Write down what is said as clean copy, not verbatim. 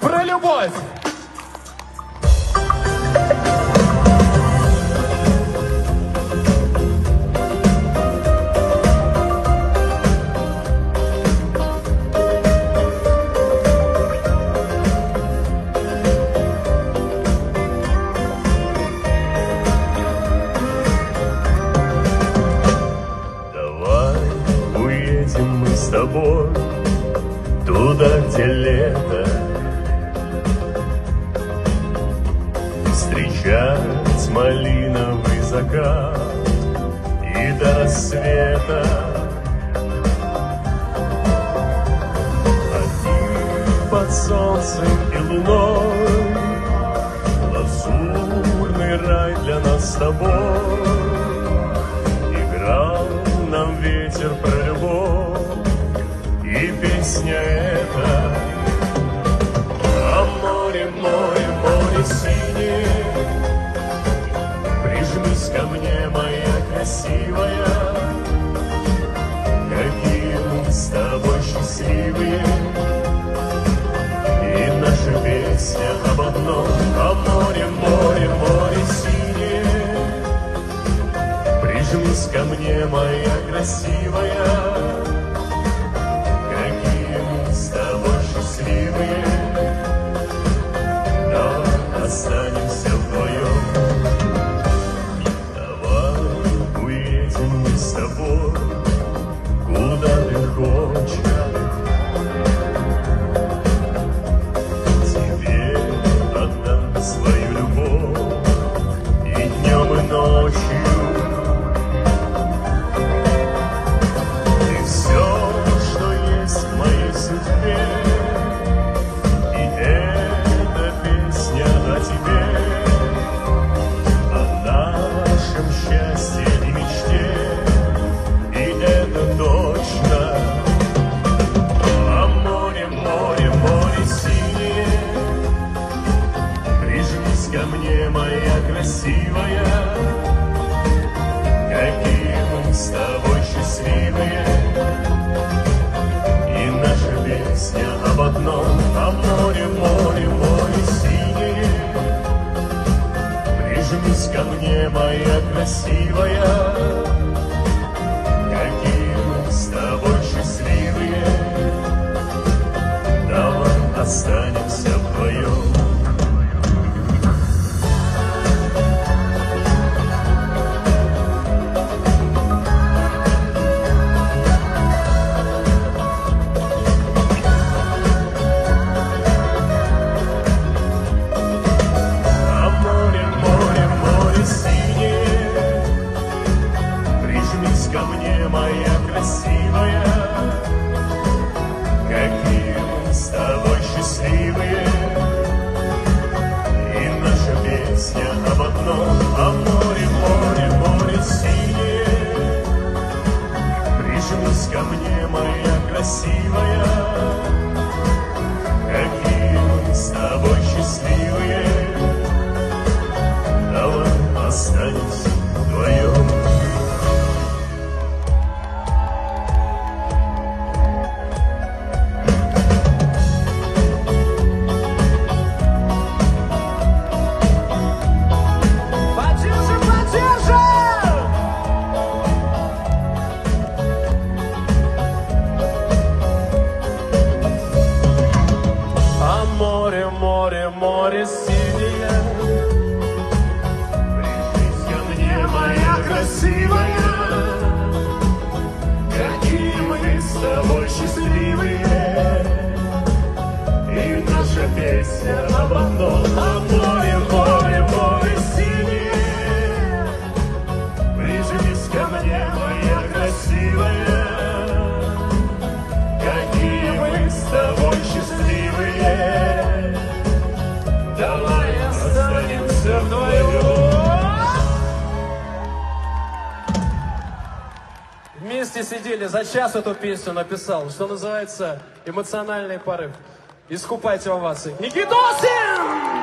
про любовь. С тобой туда, где лето, встречать малиновый закат и до рассвета. Один под солнцем и луной, лазурный рай для нас с тобой. Играл нам ветер про любовь, и песня эта о море, море, море синее. Прижмись ко мне, моя красивая, какие мы с тобой счастливые. И наша песня об одном, о море, море, море синее. Прижмись ко мне, моя красивая, но останемся вдвоем. Давай уедем мы с тобой, куда ты хочешь. Тебе отдам свою любовь и днем, и ночью. Ты все, что есть в моей судьбе. Красивая, какие мы с тобой счастливые. И наша песня об одном, о море, море, море синее. Прижмись ко мне, моя красивая, какие мы с тобой счастливые. Давай останемся вдвоем. Ко мне, моя красивая, какие мы с тобой счастливые. И наша песня об одном, о море, море, море синее. Прижмись ко мне, моя красивая, какие мы с тобой счастливые. Давай останемся вдвоем. Море, море, море синее. Прижмись ко мне, моя красивая, какие мы с тобой счастливые. И наша песня об одном, о море, море, море синее. Прижмись ко мне, моя красивая, какие мы с тобой счастливые. Давай останемся вдвоем. Вместе сидели, за час эту песню написал, что называется, эмоциональный порыв. Искупайте овации. Никитосин!